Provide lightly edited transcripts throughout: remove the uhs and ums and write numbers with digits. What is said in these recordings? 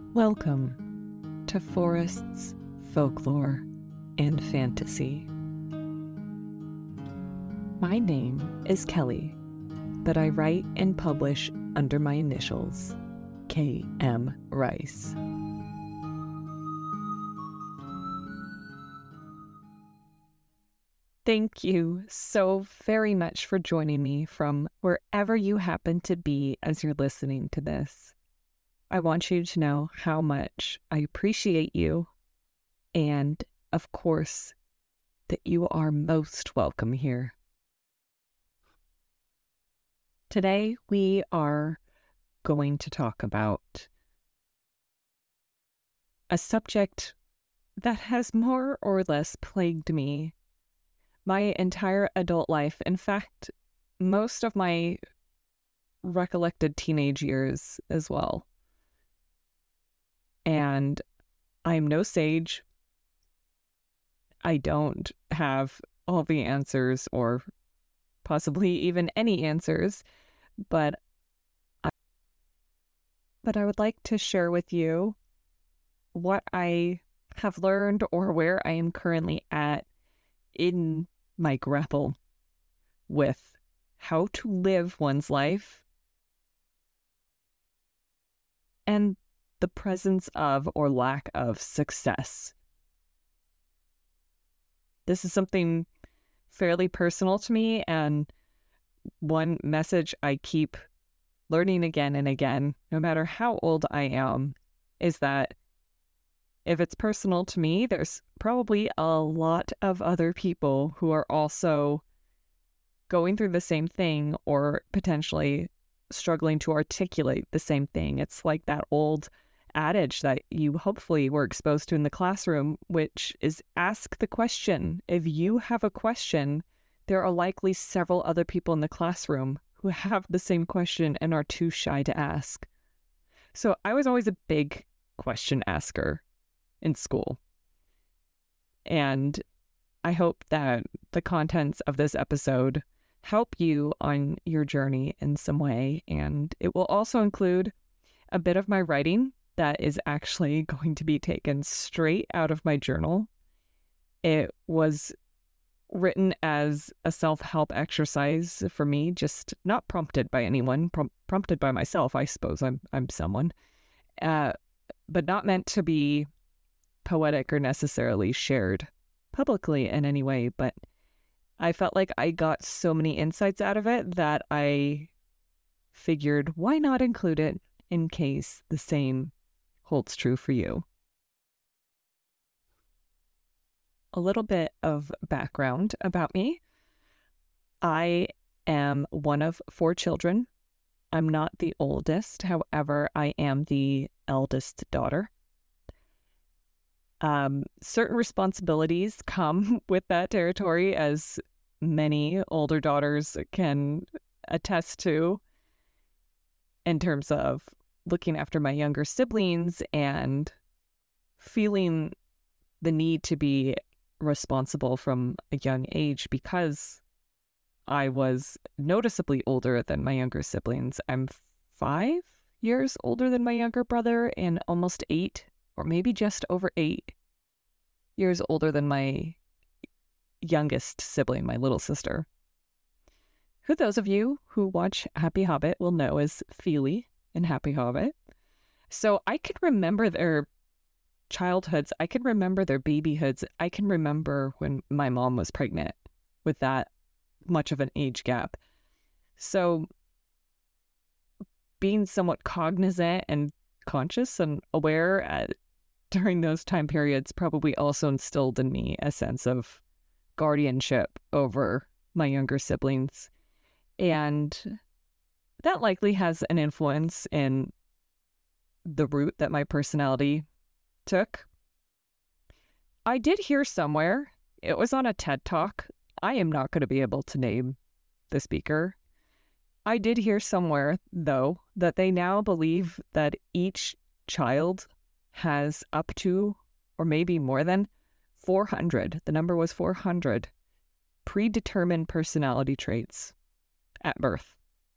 Welcome to Forests, Folklore, and Fantasy. My name is Kelly, but I write and publish under my initials, K.M. Rice. Thank you so very much for joining me from wherever you happen to be as you're listening to this. I want you to know how much I appreciate you and, of course, that you are most welcome here. Today, we are going to talk about a subject that has more or less plagued me my entire adult life. In fact, most of my recollected teenage years as well. And I'm no sage. I don't have all the answers or possibly even any answers, but I would like to share with you what I have learned or where I am currently at in my grapple with how to live one's life and the presence of or lack of success. This is something fairly personal to me, and one message I keep learning again and again, no matter how old I am, is that if it's personal to me, there's probably a lot of other people who are also going through the same thing or potentially struggling to articulate the same thing. It's like that old adage that you hopefully were exposed to in the classroom, which is ask the question. If you have a question, there are likely several other people in the classroom who have the same question and are too shy to ask. So I was always a big question asker in school. And I hope that the contents of this episode help you on your journey in some way. And it will also include a bit of my writing that is actually going to be taken straight out of my journal. It was written as a self-help exercise for me, just not prompted by anyone, prompted by myself. I suppose I'm someone, but not meant to be poetic or necessarily shared publicly in any way. But I felt like I got so many insights out of it that I figured, why not include it in case the same holds true for you. A little bit of background about me. I am one of 4 children. I'm not the oldest. However, I am the eldest daughter. Certain responsibilities come with that territory, as many older daughters can attest to, in terms of looking after my younger siblings and feeling the need to be responsible from a young age because I was noticeably older than my younger siblings. I'm 5 years older than my younger brother and almost 8, or maybe just over 8 years older than my youngest sibling, my little sister, who those of you who watch Happy Hobbit will know as Feely in Happy Hobbit. So I can remember their childhoods. I can remember their babyhoods. I can remember when my mom was pregnant with that much of an age gap. So being somewhat cognizant and conscious and aware during those time periods probably also instilled in me a sense of guardianship over my younger siblings. And that likely has an influence in the route that my personality took. I did hear somewhere, it was on a TED Talk. I am not going to be able to name the speaker. I did hear somewhere, though, that they now believe that each child has up to, or maybe more than, 400, the number was 400, predetermined personality traits at birth.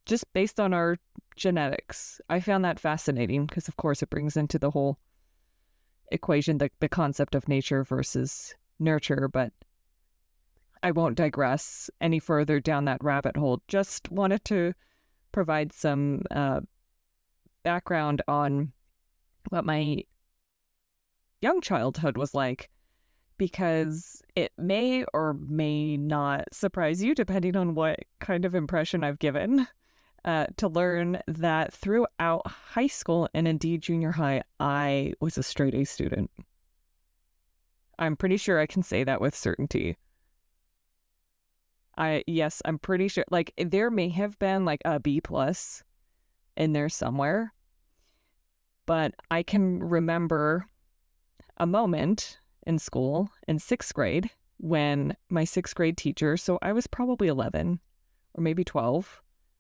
just based on our genetics. I found that fascinating because, of course, it brings into the whole equation the concept of nature versus nurture, but I won't digress any further down that rabbit hole. Just wanted to provide some background on what my young childhood was like, because it may or may not surprise you, depending on what kind of impression I've given, to learn that throughout high school and indeed junior high, I was a straight A student. I'm pretty sure I can say that with certainty. Yes, I'm pretty sure. Like, there may have been like a B plus in there somewhere, but I can remember a moment in school in sixth grade when my sixth grade teacher, so I was probably 11 or maybe 12,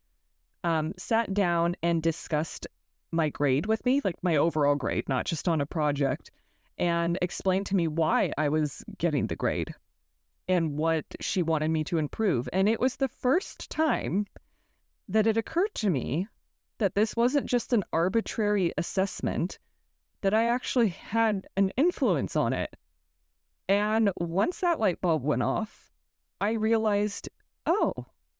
sat down and discussed my grade with me, like my overall grade, not just on a project, and explained to me why I was getting the grade and what she wanted me to improve. And it was the first time that it occurred to me that this wasn't just an arbitrary assessment, that I actually had an influence on it. And once that light bulb went off, I realized, oh,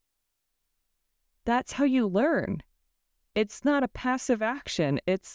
that's how you learn. It's not a passive action. It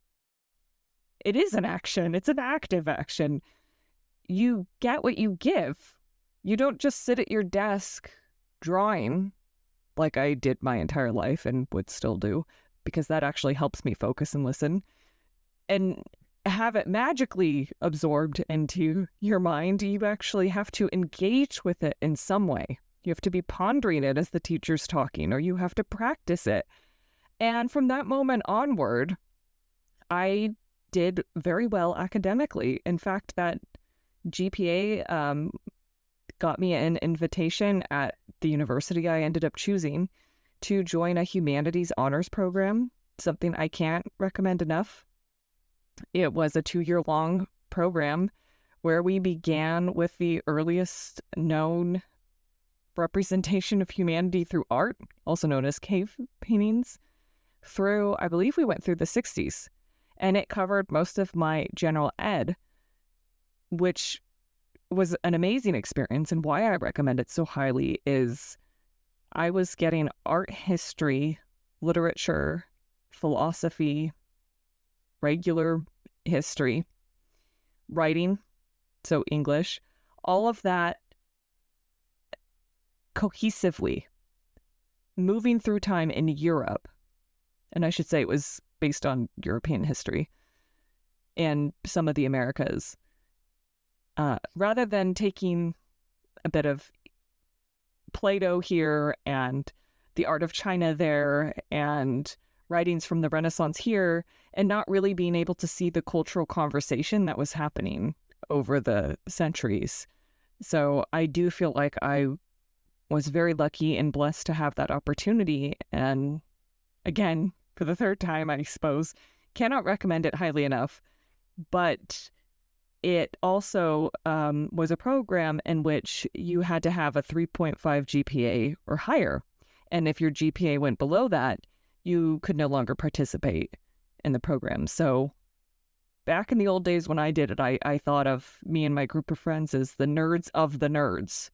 is an action. It's an active action. You get what you give. You don't just sit at your desk drawing like I did my entire life and would still do, because that actually helps me focus and listen, and have it magically absorbed into your mind. You actually have to engage with it in some way. You have to be pondering it as the teacher's talking, or you have to practice it. And from that moment onward, I did very well academically. In fact, that GPA got me an invitation at the university I ended up choosing to join a humanities honors program, something I can't recommend enough. It was a 2-year-long program where we began with the earliest known representation of humanity through art, also known as cave paintings, through, I believe we went through the 60s. And it covered most of my general ed, which was an amazing experience. And why I recommend it so highly is I was getting art history, literature, philosophy, regular history, writing, so English, all of that cohesively, moving through time in Europe. And I should say it was based on European history and some of the Americas. Rather than taking a bit of Plato here and the art of China there and writings from the Renaissance here, and not really being able to see the cultural conversation that was happening over the centuries. So I do feel like I was very lucky and blessed to have that opportunity. And again, for the third time, I suppose, cannot recommend it highly enough. But it also was a program in which you had to have a 3.5 GPA or higher. And if your GPA went below that, you could no longer participate in the program. So back in the old days when I did it, I thought of me and my group of friends as the nerds of the nerds.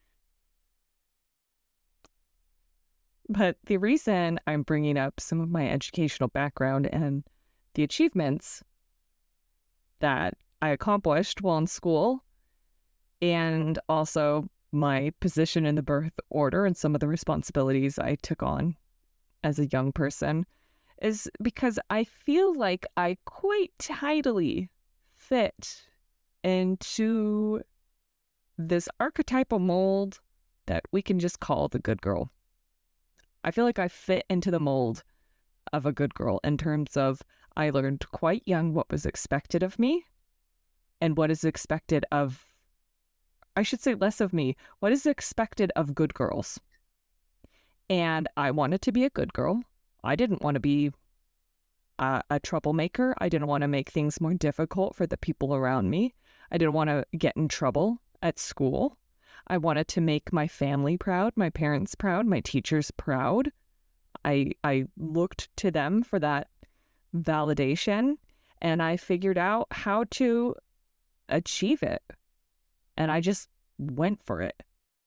But the reason I'm bringing up some of my educational background and the achievements that I accomplished while in school, and also my position in the birth order and some of the responsibilities I took on as a young person, is because I feel like I quite tidily fit into this archetypal mold that we can just call the good girl. I feel like I fit into the mold of a good girl in terms of I learned quite young what was expected of me and what is expected of, I should say less of me, what is expected of good girls. And I wanted to be a good girl. I didn't want to be a troublemaker. I didn't want to make things more difficult for the people around me. I didn't want to get in trouble at school. I wanted to make my family proud, my parents proud, my teachers proud. I looked to them for that validation, and I figured out how to achieve it. And I just went for it.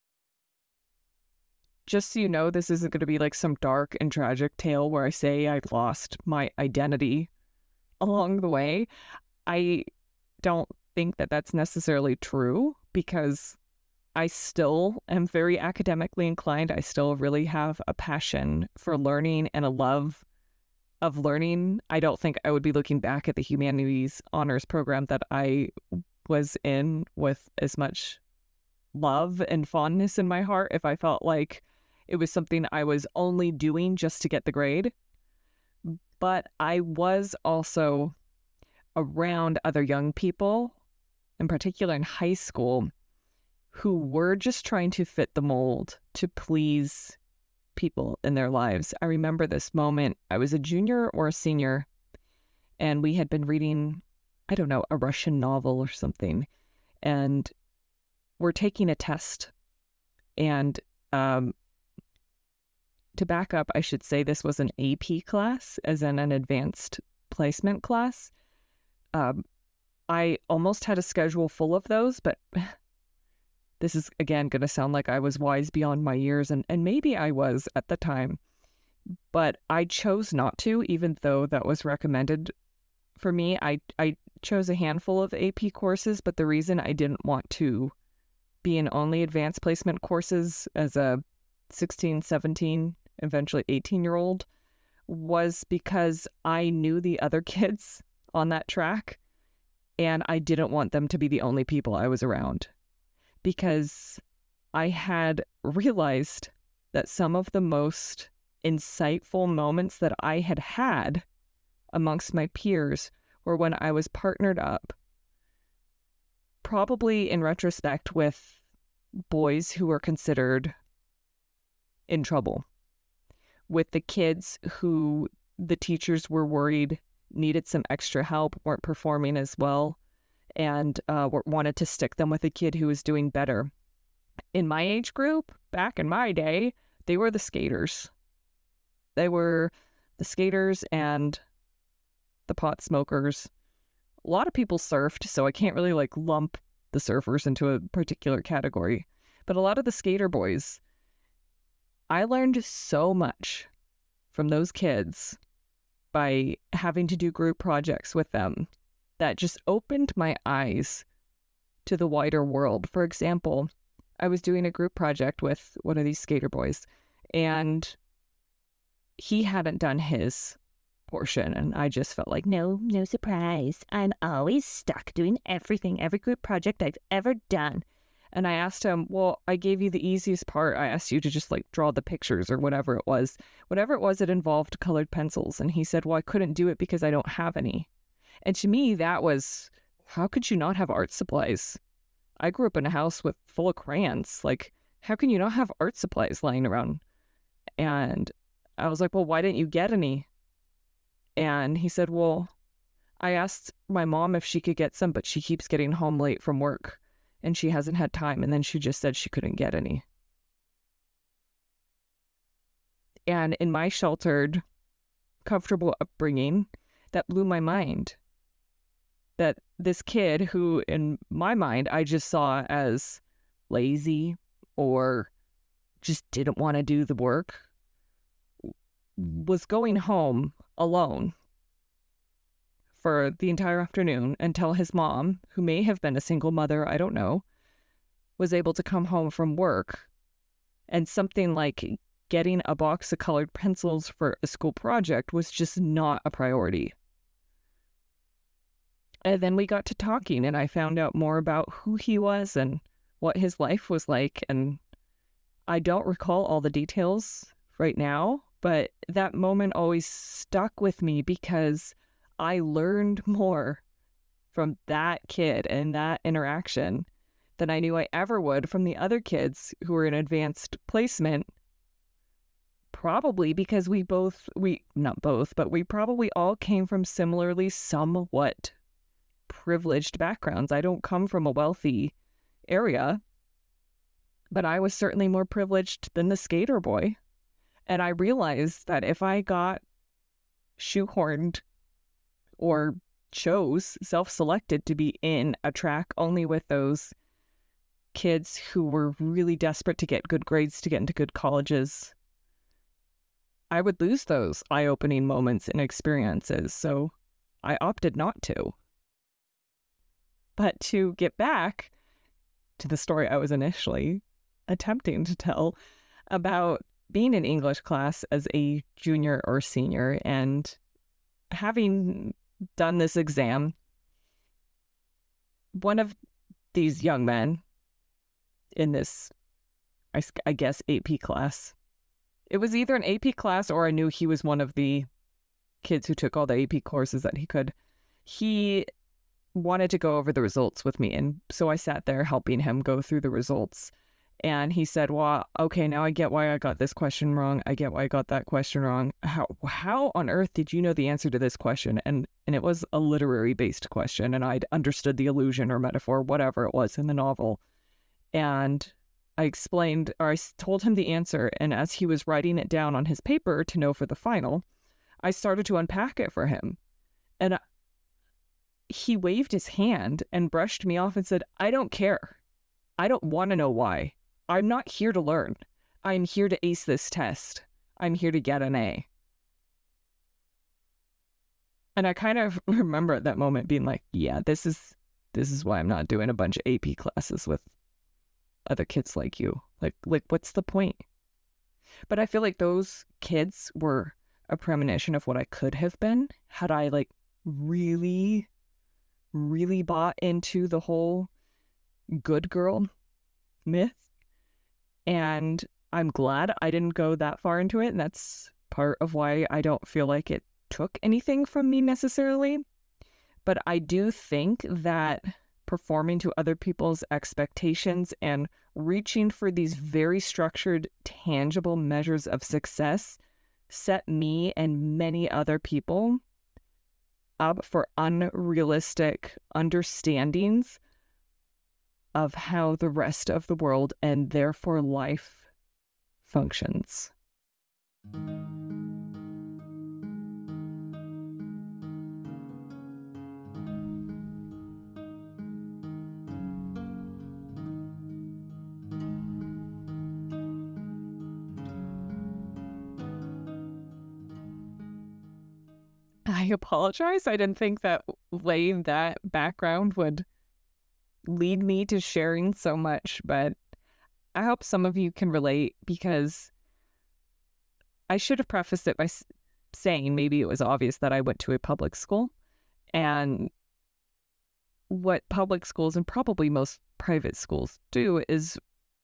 Just so you know, this isn't going to be like some dark and tragic tale where I say I lost my identity along the way. I don't think that that's necessarily true, because I still am very academically inclined. I still really have a passion for learning and a love of learning. I don't think I would be looking back at the humanities honors program that I was in with as much love and fondness in my heart if I felt like it was something I was only doing just to get the grade. But I was also around other young people, in particular in high school, who were just trying to fit the mold to please people in their lives. I remember this moment. I was a junior or a senior, and we had been reading, I don't know, a Russian novel or something, and we're taking a test. And to back up, I should say this was an AP class, as in an advanced placement class. I almost had a schedule full of those, but this is, again, going to sound like I was wise beyond my years, and maybe I was at the time, but I chose not to, even though that was recommended for me. I chose a handful of AP courses, but the reason I didn't want to be in only advanced placement courses as a 16, 17, eventually 18-year-old was because I knew the other kids on that track, and I didn't want them to be the only people I was around, because I had realized that some of the most insightful moments that I had had amongst my peers were when I was partnered up, probably in retrospect, with boys who were considered in trouble, with the kids who the teachers were worried needed some extra help, weren't performing as well, and wanted to stick them with a kid who was doing better. In my age group, back in my day, they were the skaters. They were the skaters and the pot smokers. A lot of people surfed, so I can't really lump the surfers into a particular category. But a lot of the skater boys, I learned so much from those kids by having to do group projects with them that just opened my eyes to the wider world. For example, I was doing a group project with one of these skater boys, and he hadn't done his portion, and I just felt like, no surprise. I'm always stuck doing everything, every group project I've ever done. And I asked him, well, I gave you the easiest part. I asked you to just draw the pictures or whatever it was. Whatever it was, it involved colored pencils. And he said, well, I couldn't do it because I don't have any. And to me, that was, how could you not have art supplies? I grew up in a house full of crayons. How can you not have art supplies lying around? And I was like, well, why didn't you get any? And he said, well, I asked my mom if she could get some, but she keeps getting home late from work and she hasn't had time. And then she just said she couldn't get any. And in my sheltered, comfortable upbringing, that blew my mind. That this kid who, in my mind, I just saw as lazy or just didn't want to do the work, was going home alone for the entire afternoon until his mom, who may have been a single mother, I don't know, was able to come home from work. And something like getting a box of colored pencils for a school project was just not a priority. And then we got to talking, and I found out more about who he was and what his life was like. And I don't recall all the details right now, but that moment always stuck with me because I learned more from that kid and that interaction than I knew I ever would from the other kids who were in advanced placement. Probably because we probably all came from similarly somewhat privileged backgrounds. I don't come from a wealthy area, but I was certainly more privileged than the skater boy. And I realized that if I got shoehorned or self-selected to be in a track only with those kids who were really desperate to get good grades to get into good colleges, I would lose those eye-opening moments and experiences. So I opted not to. But to get back to the story I was initially attempting to tell about being in English class as a junior or senior and having done this exam, one of these young men in this, I guess, AP class, it was either an AP class or I knew he was one of the kids who took all the AP courses that he could. He wanted to go over the results with me. And so I sat there helping him go through the results. And he said, well, okay, now I get why I got this question wrong. I get why I got that question wrong. How on earth did you know the answer to this question? And it was a literary based question. And I'd understood the allusion or metaphor, whatever it was in the novel. And I explained, or I told him the answer. And as he was writing it down on his paper to know for the final, I started to unpack it for him. And he waved his hand and brushed me off and said, I don't care. I don't want to know why. I'm not here to learn. I'm here to ace this test. I'm here to get an A. And I kind of remember at that moment being like, yeah, this is why I'm not doing a bunch of AP classes with other kids like you. Like what's the point? But I feel like those kids were a premonition of what I could have been had I really, really bought into the whole good girl myth. And I'm glad I didn't go that far into it. And that's part of why I don't feel like it took anything from me necessarily. But I do think that performing to other people's expectations and reaching for these very structured, tangible measures of success set me and many other people up for unrealistic understandings of how the rest of the world and therefore life functions. I apologize. I didn't think that laying that background would lead me to sharing so much, but I hope some of you can relate, because I should have prefaced it by saying maybe it was obvious that I went to a public school, and what public schools and probably most private schools do is,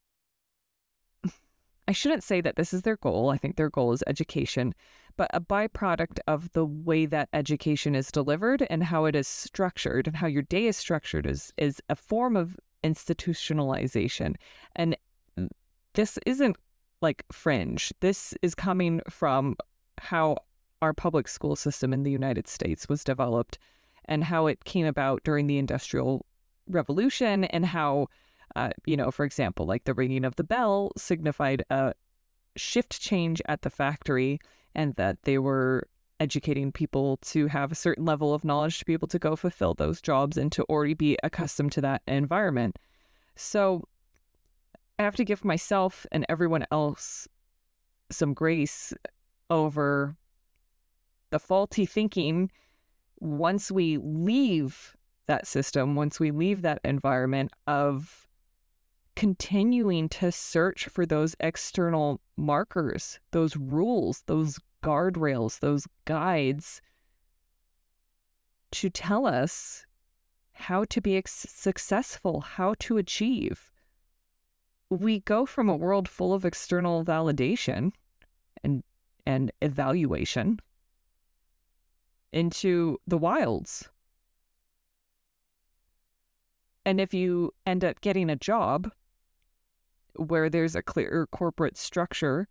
I shouldn't say that this is their goal. I think their goal is education, but a byproduct of the way that education is delivered and how it is structured and how your day is structured is a form of institutionalization. And this isn't like fringe. This is coming from how our public school system in the United States was developed and how it came about during the Industrial Revolution, and how for example, like the ringing of the bell signified a shift change at the factory, and that they were educating people to have a certain level of knowledge to be able to go fulfill those jobs and to already be accustomed to that environment. So I have to give myself and everyone else some grace over the faulty thinking once we leave that system, once we leave that environment of continuing to search for those external markers, those rules, those guardrails, those guides to tell us how to be successful, how to achieve. We go from a world full of external validation and evaluation into the wilds. And if you end up getting a job where there's a clear corporate structure,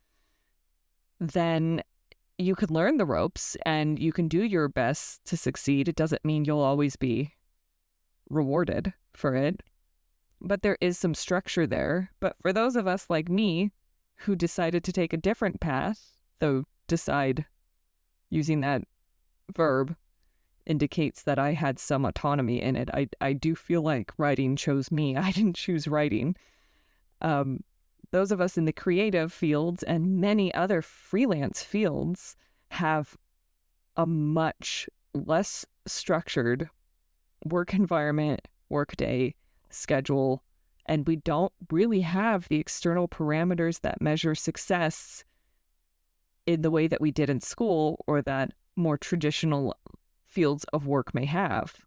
then you can learn the ropes and you can do your best to succeed. It doesn't mean you'll always be rewarded for it, but there is some structure there. But for those of us like me who decided to take a different path, though decide using that verb indicates that I had some autonomy in it. I do feel like writing chose me. I didn't choose writing. Those of us in the creative fields and many other freelance fields have a much less structured work environment, workday, schedule, and we don't really have the external parameters that measure success in the way that we did in school or that more traditional fields of work may have.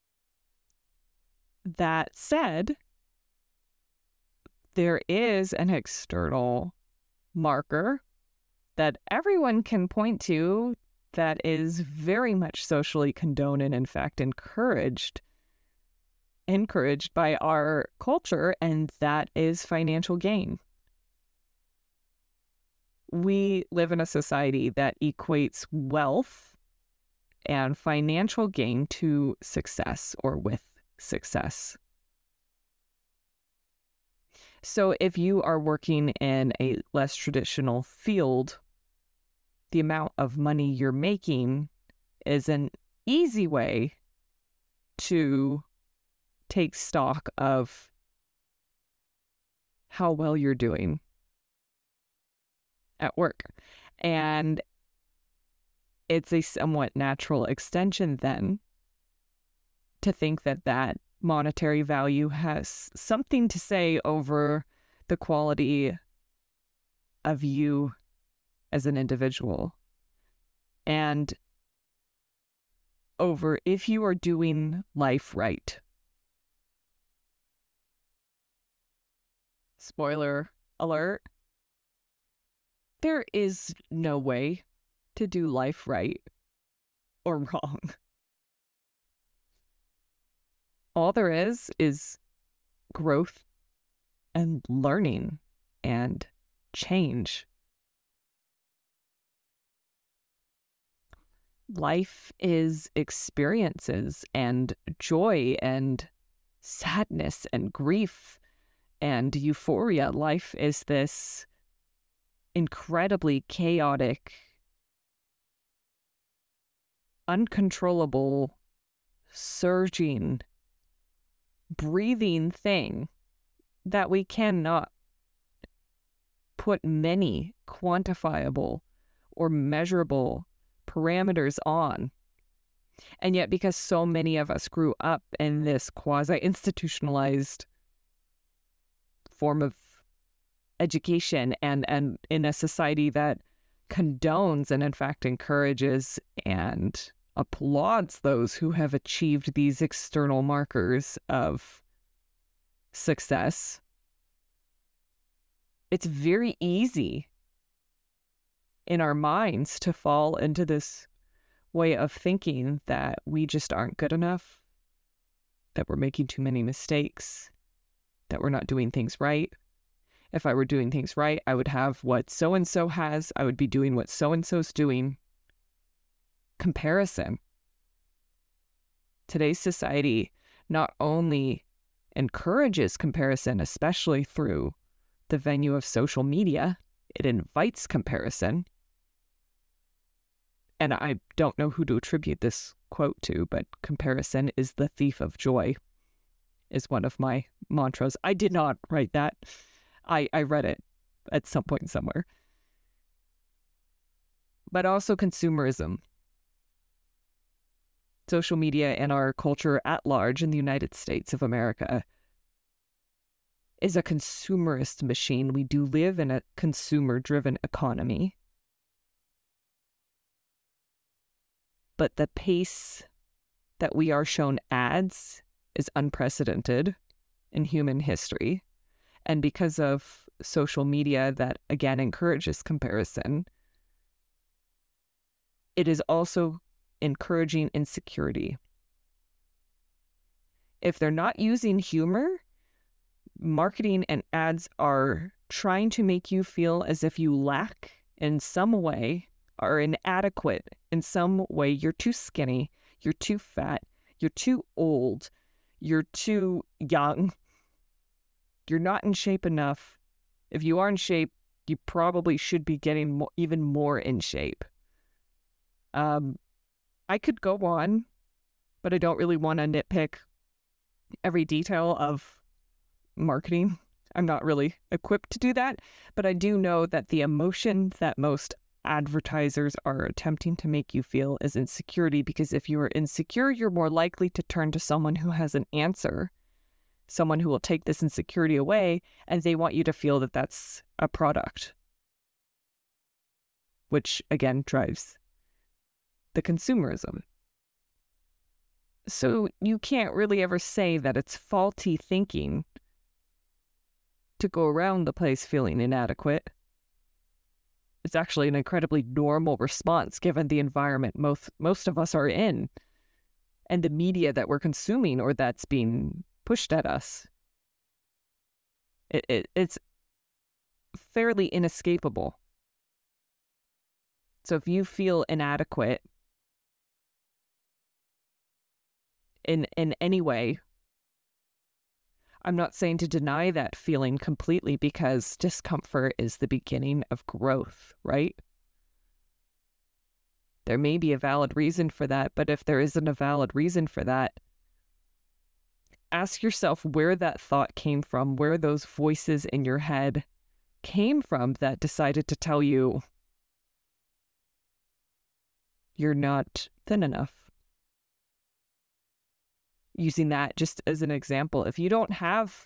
That said, there is an external marker that everyone can point to that is very much socially condoned and in fact encouraged by our culture, and that is financial gain. We live in a society that equates wealth and financial gain to success or with success. So if you are working in a less traditional field, the amount of money you're making is an easy way to take stock of how well you're doing at work. And it's a somewhat natural extension then to think that that monetary value has something to say over the quality of you as an individual and over if you are doing life right. Spoiler alert, there is no way to do life right or wrong. All there is growth and learning and change. Life is experiences and joy and sadness and grief and euphoria. Life is this incredibly chaotic, uncontrollable, surging, breathing thing that we cannot put many quantifiable or measurable parameters on. And yet, because so many of us grew up in this quasi-institutionalized form of education and in a society that condones and in fact encourages and applauds those who have achieved these external markers of success, it's very easy in our minds to fall into this way of thinking that we just aren't good enough, that we're making too many mistakes, that we're not doing things right. If I were doing things right, I would have what so-and-so has. I would be doing what so-and-so's doing. Comparison. Today's society not only encourages comparison, especially through the venue of social media, it invites comparison. And I don't know who to attribute this quote to, but comparison is the thief of joy is one of my mantras. I did not write that. I read it at some point somewhere. But also consumerism. Social media and our culture at large in the United States of America is a consumerist machine. We do live in a consumer-driven economy. But the pace that we are shown ads is unprecedented in human history. And because of social media that, again, encourages comparison, it is also encouraging insecurity. If they're not using humor, marketing and ads are trying to make you feel as if you lack in some way, are inadequate in some way. You're too skinny, you're too fat, you're too old, you're too young, you're not in shape enough. If you are in shape, you probably should be getting even more in shape. I could go on, but I don't really want to nitpick every detail of marketing. I'm not really equipped to do that, but I do know that the emotion that most advertisers are attempting to make you feel is insecurity, because if you are insecure, you're more likely to turn to someone who has an answer, someone who will take this insecurity away, and they want you to feel that that's a product, which again drives the consumerism. So you can't really ever say that it's faulty thinking to go around the place feeling inadequate. It's actually an incredibly normal response given the environment most of us are in and the media that we're consuming or that's being pushed at us. It's fairly inescapable. So if you feel inadequate in any way, I'm not saying to deny that feeling completely, because discomfort is the beginning of growth, right? There may be a valid reason for that, but if there isn't a valid reason for that, ask yourself where that thought came from, where those voices in your head came from that decided to tell you you're not thin enough. Using that just as an example, if you don't have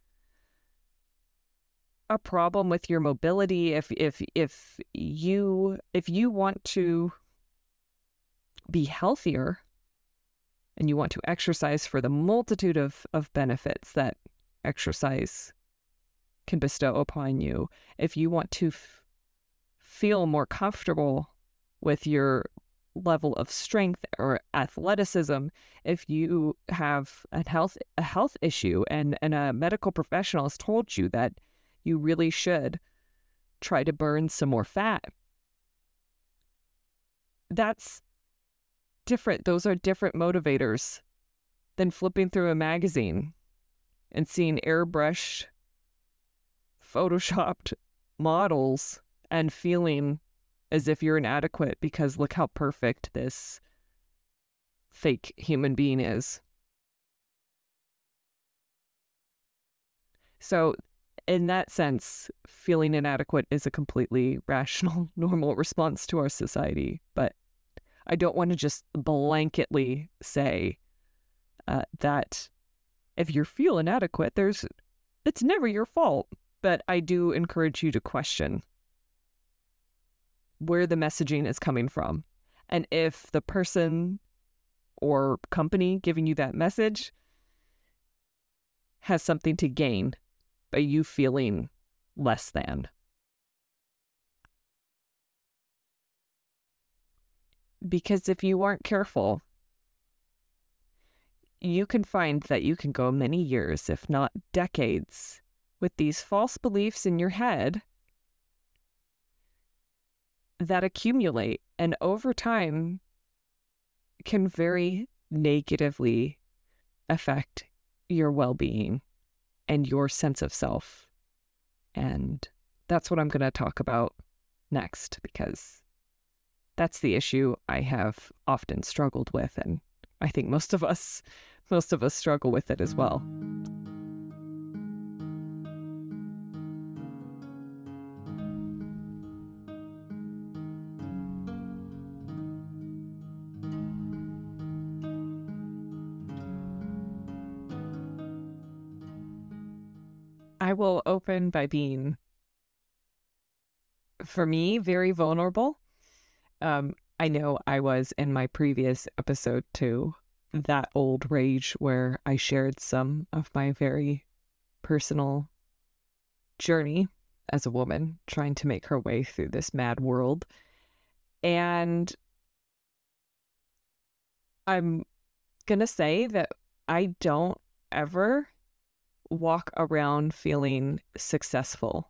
a problem with your mobility, if you want to be healthier and you want to exercise for the multitude of benefits that exercise can bestow upon you, if you want to feel more comfortable with your level of strength or athleticism, if you have a health issue and a medical professional has told you that you really should try to burn some more fat, that's different. Those are different motivators than flipping through a magazine and seeing airbrushed, photoshopped models and feeling as if you're inadequate because look how perfect this fake human being is. So in that sense, feeling inadequate is a completely rational, normal response to our society. But I don't want to just blanketly say that if you feel inadequate, it's never your fault. But I do encourage you to question where the messaging is coming from. And if the person or company giving you that message has something to gain by you feeling less than. Because if you aren't careful, you can find that you can go many years, if not decades, with these false beliefs in your head that accumulate and over time can very negatively affect your well-being and your sense of self. And that's what I'm going to talk about next, because that's the issue I have often struggled with, and I think most of us struggle with it as well. I will open by being, for me, very vulnerable. I know I was in my previous episode too, that old rage where I shared some of my very personal journey as a woman trying to make her way through this mad world. And I'm going to say that I don't ever walk around feeling successful.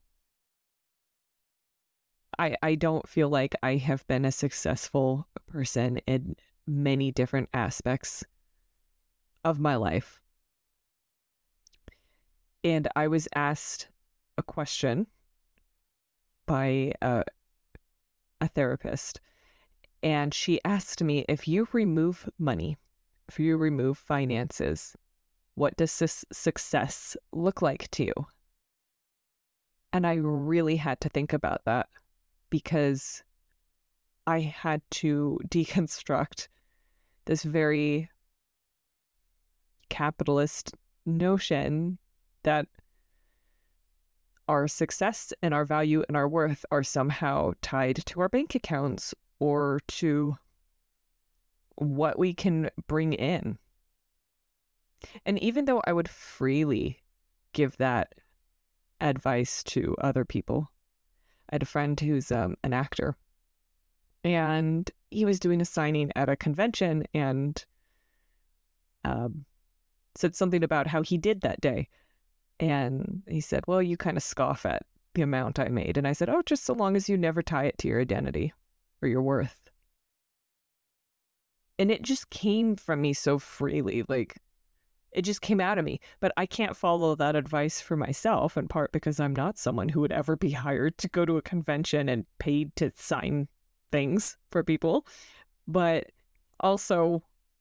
I don't feel like I have been a successful person in many different aspects of my life. And I was asked a question by a therapist, and she asked me, if you remove money, if you remove finances, what does success look like to you? And I really had to think about that, because I had to deconstruct this very capitalist notion that our success and our value and our worth are somehow tied to our bank accounts or to what we can bring in. And even though I would freely give that advice to other people, I had a friend who's an actor, and he was doing a signing at a convention and said something about how he did that day. And he said, well, you kind of scoff at the amount I made. And I said, oh, just so long as you never tie it to your identity or your worth. And it just came from me so freely, like it just came out of me. But I can't follow that advice for myself, in part because I'm not someone who would ever be hired to go to a convention and paid to sign things for people. But also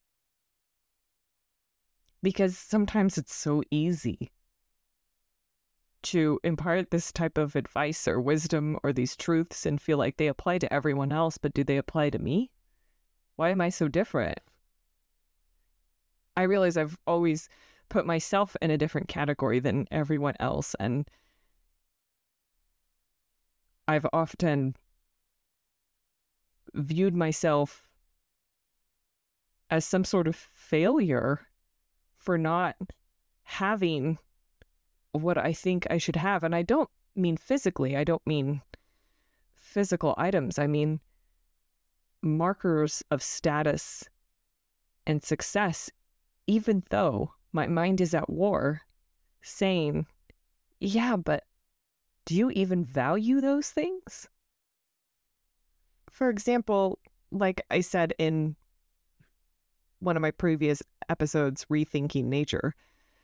because sometimes it's so easy to impart this type of advice or wisdom or these truths and feel like they apply to everyone else, but do they apply to me? Why am I so different? I realize I've always put myself in a different category than everyone else, and I've often viewed myself as some sort of failure for not having what I think I should have. And I don't mean physically, I don't mean physical items. I mean markers of status and success, even though my mind is at war, saying, yeah, but do you even value those things? For example, like I said in one of my previous episodes, Rethinking Nature,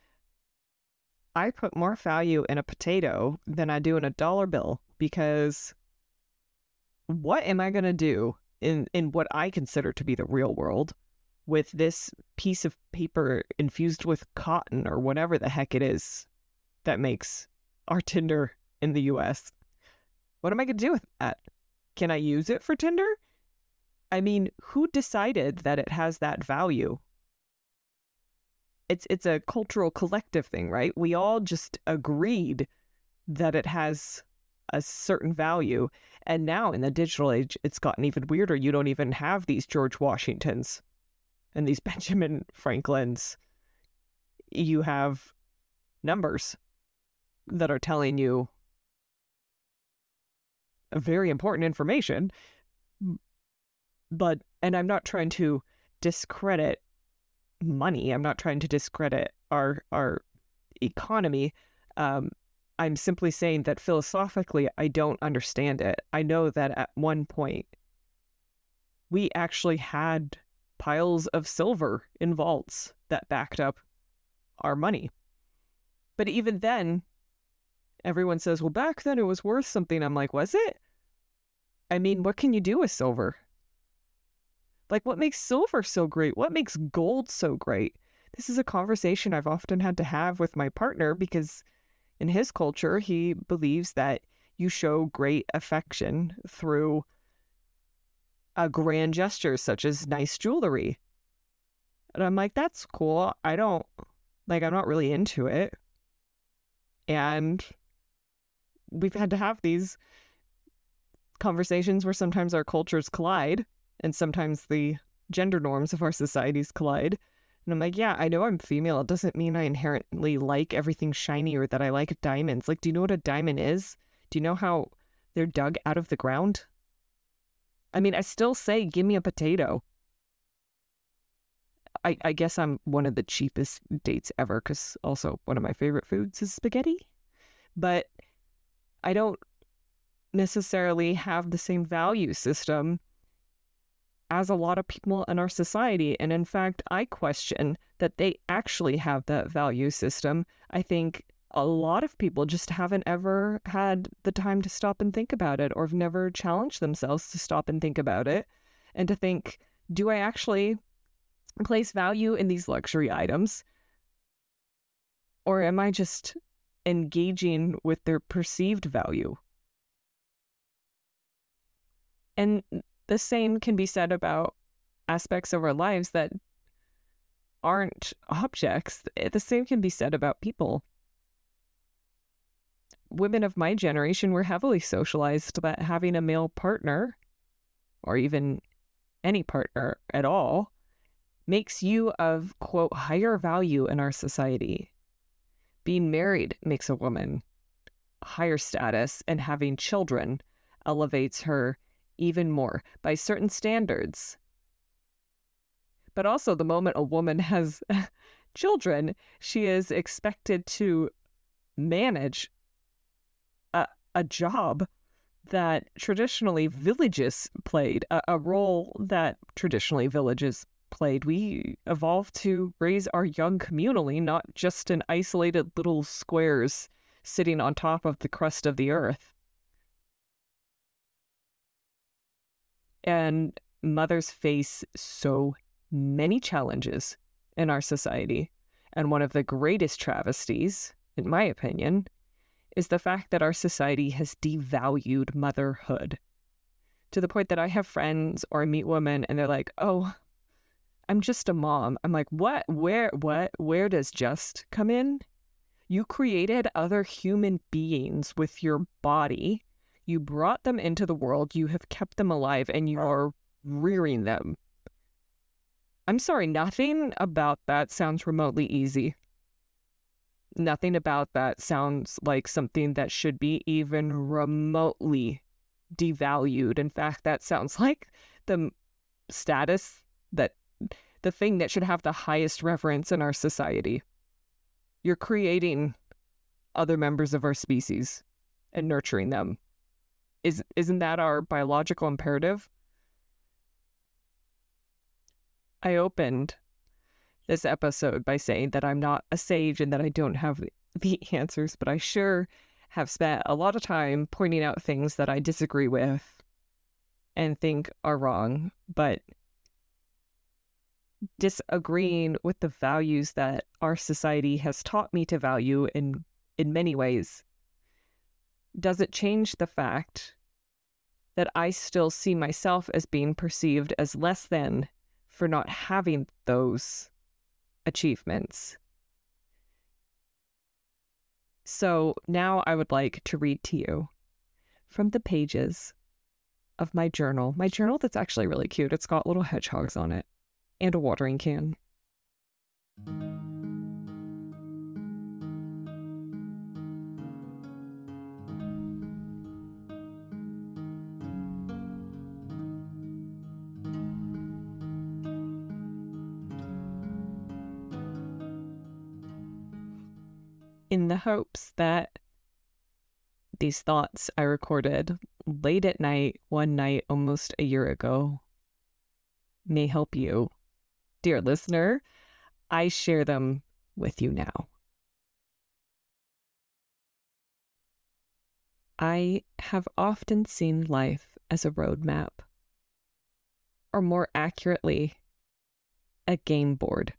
I put more value in a potato than I do in a dollar bill, because what am I going to do in what I consider to be the real world with this piece of paper infused with cotton or whatever the heck it is that makes our Tinder in the US? What am I going to do with that? Can I use it for Tinder? I mean, who decided that it has that value? It's a cultural collective thing, right? We all just agreed that it has a certain value. And now in the digital age, it's gotten even weirder. You don't even have these George Washingtons and these Benjamin Franklins. You have numbers that are telling you a very important information. And I'm not trying to discredit money. I'm not trying to discredit our economy. I'm simply saying that philosophically, I don't understand it. I know that at one point, we actually had piles of silver in vaults that backed up our money. But even then, everyone says, well, back then it was worth something. I'm like, was it? I mean, what can you do with silver? Like, what makes silver so great? What makes gold so great? This is a conversation I've often had to have with my partner, because in his culture, he believes that you show great affection through a grand gesture, such as nice jewelry. And I'm like, that's cool. I'm not really into it. And we've had to have these conversations where sometimes our cultures collide and sometimes the gender norms of our societies collide. And I'm like, yeah, I know I'm female. It doesn't mean I inherently like everything shiny or that I like diamonds. Like, do you know what a diamond is? Do you know how they're dug out of the ground? I mean, I still say, give me a potato. I guess I'm one of the cheapest dates ever, because also one of my favorite foods is spaghetti. But I don't necessarily have the same value system as a lot of people in our society. And in fact, I question that they actually have that value system. I think a lot of people just haven't ever had the time to stop and think about it, or have never challenged themselves to stop and think about it and to think, do I actually place value in these luxury items? Or am I just engaging with their perceived value? And the same can be said about aspects of our lives that aren't objects. The same can be said about people. Women of my generation were heavily socialized that having a male partner, or even any partner at all, makes you of, quote, higher value in our society. Being married makes a woman higher status, and having children elevates her even more by certain standards. But also, the moment a woman has children, she is expected to manage a job that traditionally villages played, a role that traditionally villages played. We evolved to raise our young communally, not just in isolated little squares sitting on top of the crust of the earth. And mothers face so many challenges in our society. And one of the greatest travesties, in my opinion, is the fact that our society has devalued motherhood to the point that I have friends or I meet women and they're like, oh, I'm just a mom. I'm like, what? Where does just come in? You created other human beings with your body. You brought them into the world. You have kept them alive and you are rearing them. I'm sorry, nothing about that sounds remotely easy. Nothing about that sounds like something that should be even remotely devalued. In fact, that sounds like the status, that the thing that should have the highest reverence in our society. You're creating other members of our species and nurturing them. Isn't that our biological imperative? I opened this episode by saying that I'm not a sage and that I don't have the answers, but I sure have spent a lot of time pointing out things that I disagree with and think are wrong, but disagreeing with the values that our society has taught me to value in many ways doesn't change the fact that I still see myself as being perceived as less than for not having those achievements. So now I would like to read to you from the pages of my journal that's actually really cute. It's got little hedgehogs on it and a watering can. In the hopes that these thoughts I recorded late at night, one night almost a year ago, may help you, dear listener, I share them with you now. I have often seen life as a roadmap, or more accurately, a game board.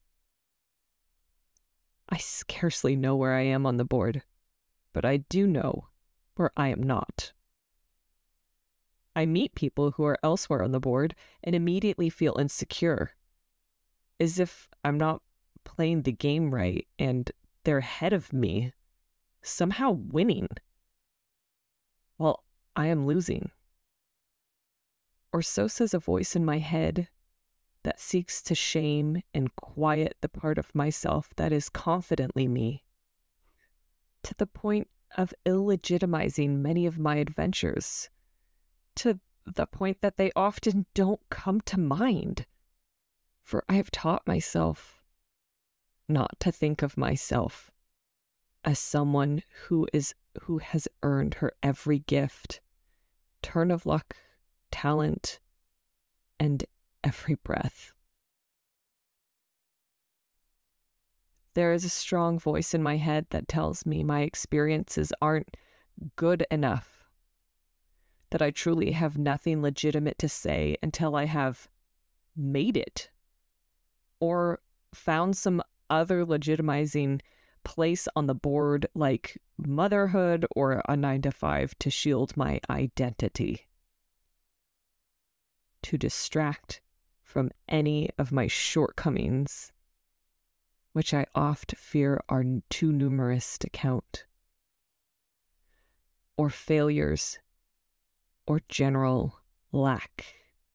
I scarcely know where I am on the board, but I do know where I am not. I meet people who are elsewhere on the board and immediately feel insecure, as if I'm not playing the game right and they're ahead of me, somehow winning, while I am losing. Or so says a voice in my head that seeks to shame and quiet the part of myself that is confidently me, to the point of illegitimizing many of my adventures, to the point that they often don't come to mind. For I have taught myself not to think of myself as someone who has earned her every gift, turn of luck, talent, and every breath. There is a strong voice in my head that tells me my experiences aren't good enough, that I truly have nothing legitimate to say until I have made it or found some other legitimizing place on the board like motherhood or a 9 to 5 to shield my identity, to distract from any of my shortcomings, which I oft fear are too numerous to count, or failures, or general lack.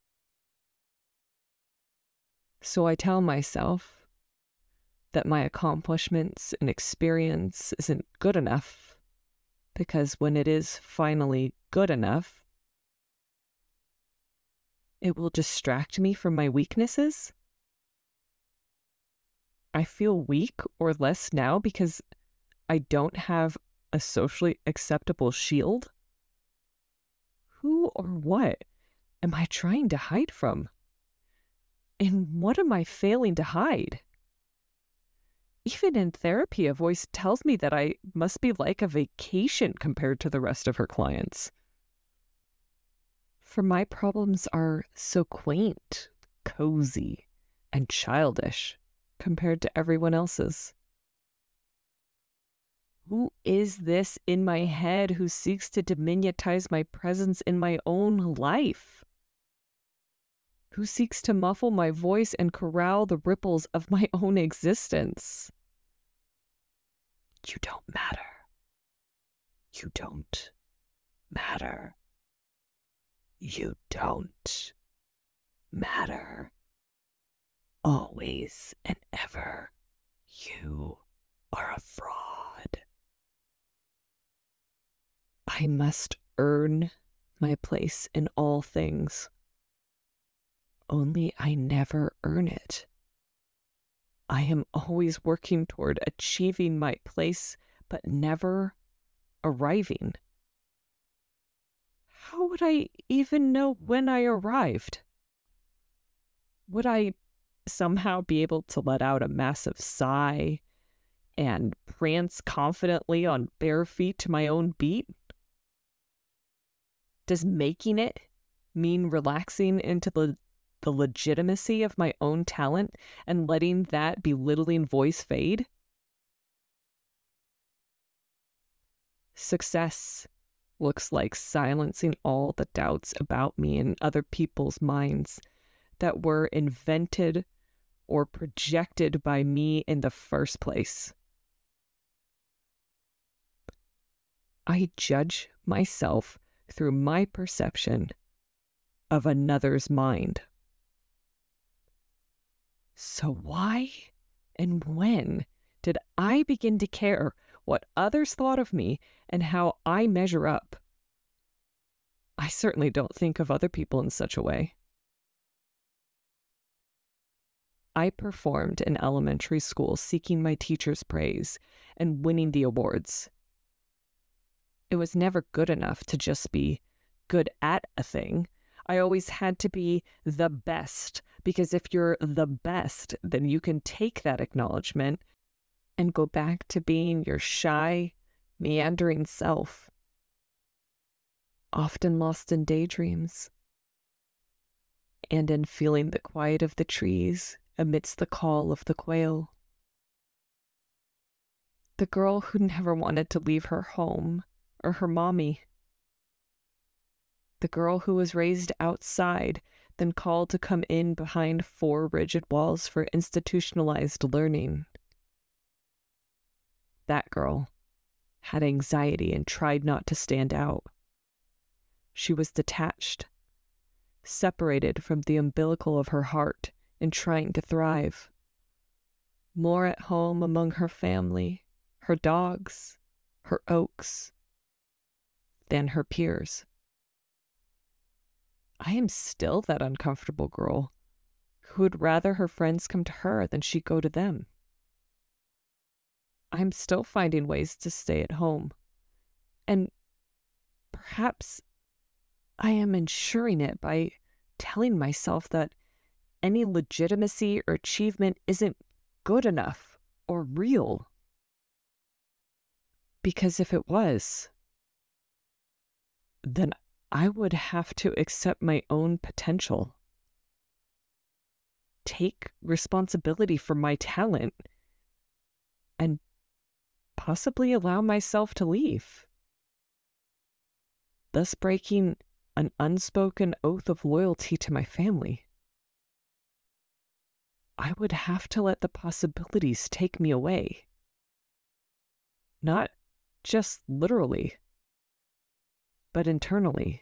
So I tell myself that my accomplishments and experience isn't good enough, because when it is finally good enough, it will distract me from my weaknesses. I feel weak or less now because I don't have a socially acceptable shield. Who or what am I trying to hide from? And what am I failing to hide? Even in therapy, a voice tells me that I must be like a vacation compared to the rest of her clients. For my problems are so quaint, cozy, and childish compared to everyone else's. Who is this in my head who seeks to diminutize my presence in my own life? Who seeks to muffle my voice and corral the ripples of my own existence? You don't matter. You don't matter. You don't matter. Always and ever, you are a fraud. I must earn my place in all things. Only I never earn it. I am always working toward achieving my place, but never arriving. How would I even know when I arrived? Would I somehow be able to let out a massive sigh and prance confidently on bare feet to my own beat? Does making it mean relaxing into the legitimacy of my own talent and letting that belittling voice fade? Success looks like silencing all the doubts about me in other people's minds that were invented or projected by me in the first place. I judge myself through my perception of another's mind. So why and when did I begin to care what others thought of me and how I measure up? I certainly don't think of other people in such a way. I performed in elementary school seeking my teacher's praise and winning the awards. It was never good enough to just be good at a thing. I always had to be the best, because if you're the best, then you can take that acknowledgement and go back to being your shy, meandering self, often lost in daydreams and in feeling the quiet of the trees amidst the call of the quail. The girl who never wanted to leave her home or her mommy. The girl who was raised outside, then called to come in behind 4 rigid walls for institutionalized learning. That girl had anxiety and tried not to stand out. She was detached, separated from the umbilical of her heart and trying to thrive. More at home among her family, her dogs, her oaks, than her peers. I am still that uncomfortable girl who would rather her friends come to her than she go to them. I'm still finding ways to stay at home, and perhaps I am ensuring it by telling myself that any legitimacy or achievement isn't good enough or real? Because if it was, then I would have to accept my own potential, take responsibility for my talent, and possibly allow myself to leave, thus breaking an unspoken oath of loyalty to my family. I would have to let the possibilities take me away. Not just literally, but internally.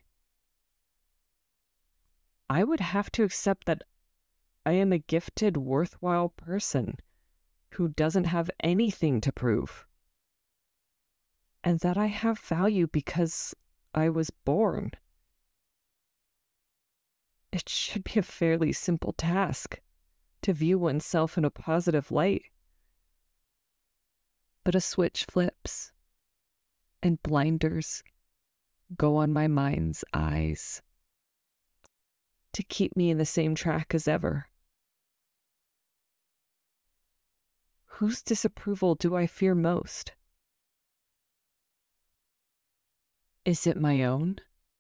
I would have to accept that I am a gifted, worthwhile person who doesn't have anything to prove, and that I have value because I was born. It should be a fairly simple task to view oneself in a positive light. But a switch flips, and blinders go on my mind's eyes to keep me in the same track as ever. Whose disapproval do I fear most? Is it my own?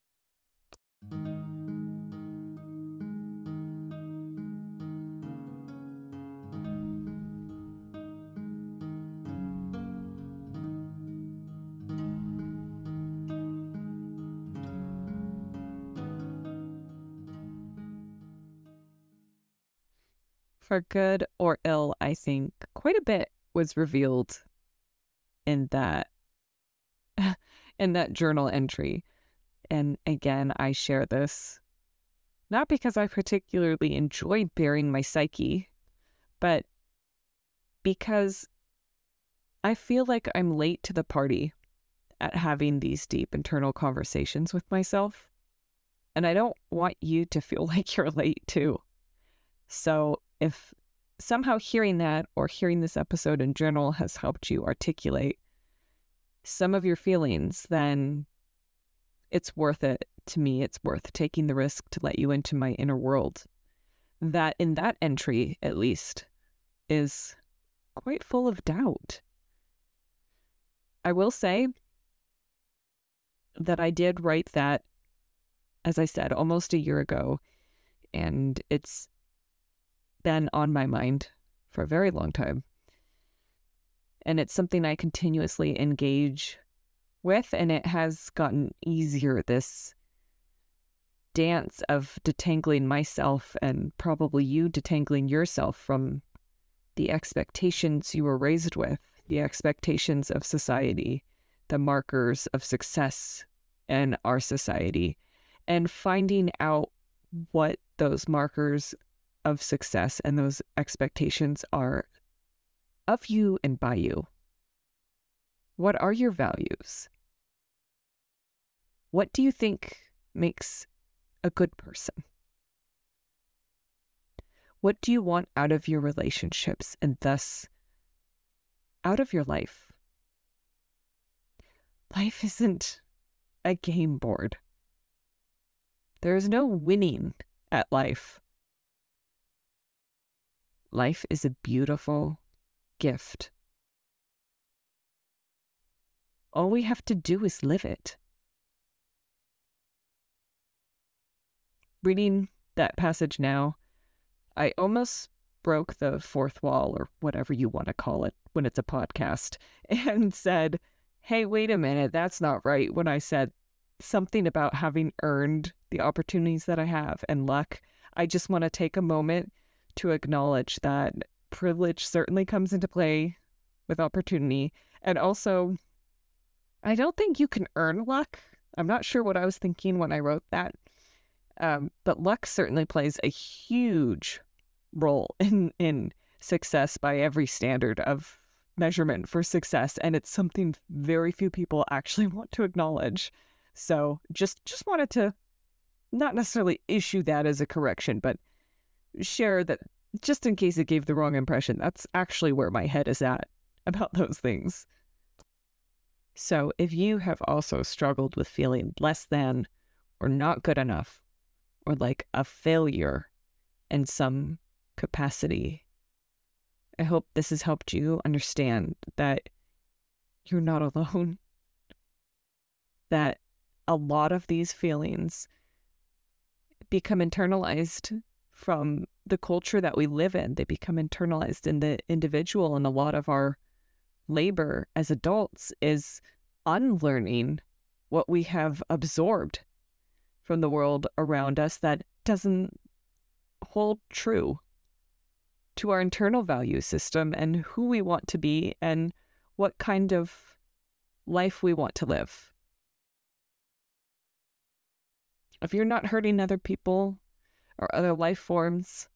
For good or ill, I think quite a bit was revealed in that in that journal entry. And again, I share this not because I particularly enjoyed bearing my psyche, but because I feel like I'm late to the party at having these deep internal conversations with myself. And I don't want you to feel like you're late too. So if somehow hearing that or hearing this episode in general has helped you articulate some of your feelings, then it's worth it to me. It's worth taking the risk to let you into my inner world. That in that entry, at least, is quite full of doubt. I will say that I did write that, as I said, almost a year ago, and it's been on my mind for a very long time. And it's something I continuously engage with, and it has gotten easier, this dance of detangling myself and probably you detangling yourself from the expectations you were raised with, the expectations of society, the markers of success in our society, and finding out what those markers of success and those expectations are of you and by you. What are your values? What do you think makes a good person? What do you want out of your relationships and thus out of your life? Life isn't a game board. There is no winning at life. Life is a beautiful gift. All we have to do is live it. Reading that passage now, I almost broke the fourth wall, or whatever you want to call it when it's a podcast, and said, hey, wait a minute, that's not right, when I said something about having earned the opportunities that I have and luck. I just want to take a moment to acknowledge that privilege certainly comes into play with opportunity. And also, I don't think you can earn luck. I'm not sure what I was thinking when I wrote that. But luck certainly plays a huge role in success by every standard of measurement for success. And it's something very few people actually want to acknowledge. So just wanted to not necessarily issue that as a correction, but share that just in case it gave the wrong impression. That's actually where my head is at about those things. So if you have also struggled with feeling less than or not good enough or like a failure in some capacity, I hope this has helped you understand that you're not alone, that a lot of these feelings become internalized from the culture that we live in. They become internalized in the individual, and a lot of our labor as adults is unlearning what we have absorbed from the world around us that doesn't hold true to our internal value system and who we want to be and what kind of life we want to live. If you're not hurting other people or other life forms,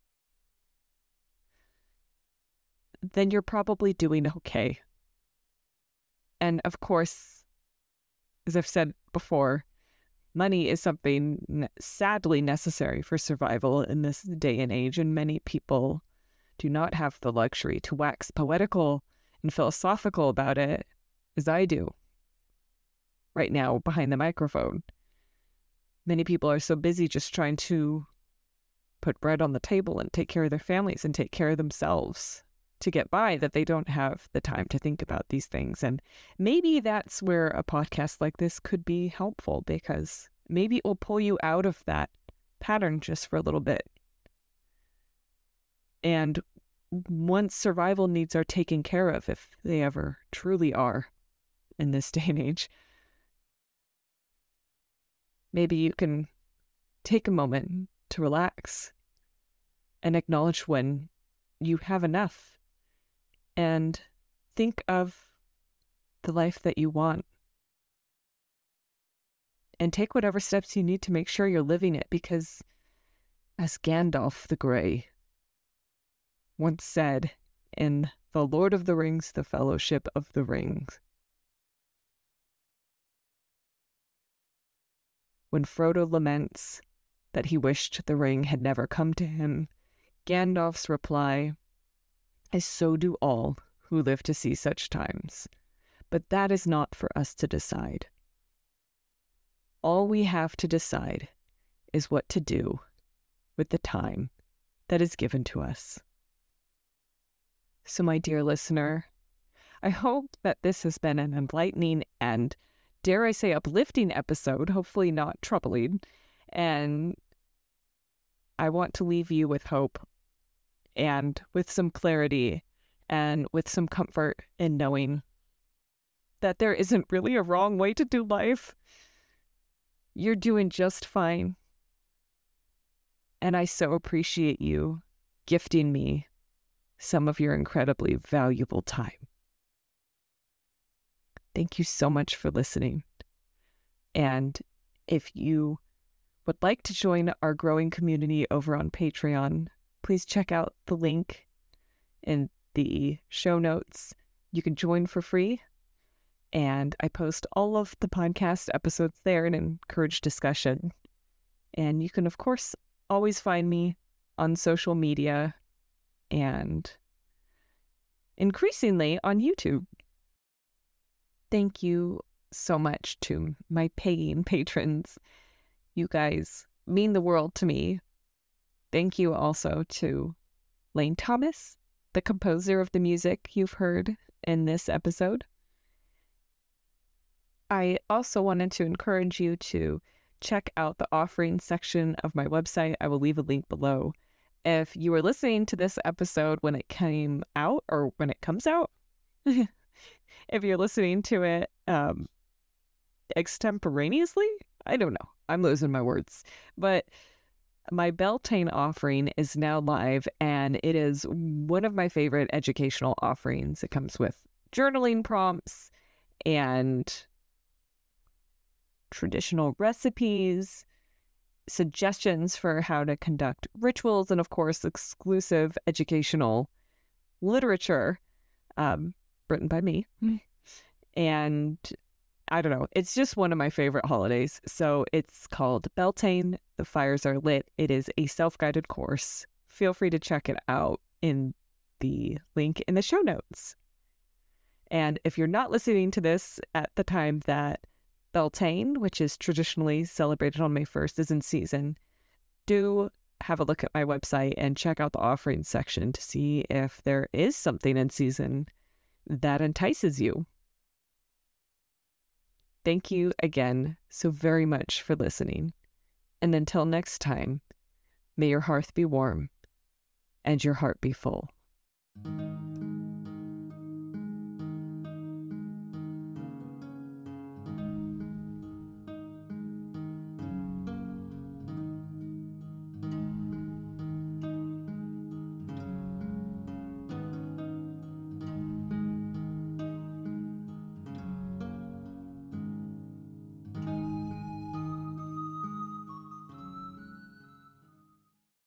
then you're probably doing okay. And of course, as I've said before, money is something sadly necessary for survival in this day and age, and many people do not have the luxury to wax poetical and philosophical about it, as I do right now behind the microphone. Many people are so busy just trying to put bread on the table and take care of their families and take care of themselves to get by that they don't have the time to think about these things. And maybe that's where a podcast like this could be helpful, because maybe it will pull you out of that pattern just for a little bit. And once survival needs are taken care of, if they ever truly are in this day and age, maybe you can take a moment to relax and acknowledge when you have enough and think of the life that you want and take whatever steps you need to make sure you're living it, because as Gandalf the Grey once said in The Lord of the Rings, The Fellowship of the Ring, when Frodo laments that he wished the ring had never come to him, Gandalf's reply is, "So do all who live to see such times. But that is not for us to decide. All we have to decide is what to do with the time that is given to us." So, my dear listener, I hope that this has been an enlightening and, dare I say, uplifting episode, hopefully not troubling. And I want to leave you with hope and with some clarity and with some comfort in knowing that there isn't really a wrong way to do life. You're doing just fine. And I so appreciate you gifting me some of your incredibly valuable time. Thank you so much for listening. And if you would like to join our growing community over on Patreon, please check out the link in the show notes. You can join for free, and I post all of the podcast episodes there and encourage discussion. And you can, of course, always find me on social media and increasingly on YouTube. Thank you so much to my paying patrons. You guys mean the world to me. Thank you also to Lane Thomas, the composer of the music you've heard in this episode. I also wanted to encourage you to check out the offering section of my website. I will leave a link below. If you were listening to this episode when it came out or when it comes out, if you're listening to it extemporaneously, I don't know. I'm losing my words. But my Beltane offering is now live, and it is one of my favorite educational offerings. It comes with journaling prompts and traditional recipes, suggestions for how to conduct rituals, and of course, exclusive educational literature written by me. And I don't know, it's just one of my favorite holidays. So it's called Beltane, The Fires Are Lit. It is a self-guided course. Feel free to check it out in the link in the show notes. And if you're not listening to this at the time that Beltane, which is traditionally celebrated on May 1st, is in season, do have a look at my website and check out the offering section to see if there is something in season that entices you. Thank you again so very much for listening. And until next time, may your hearth be warm and your heart be full.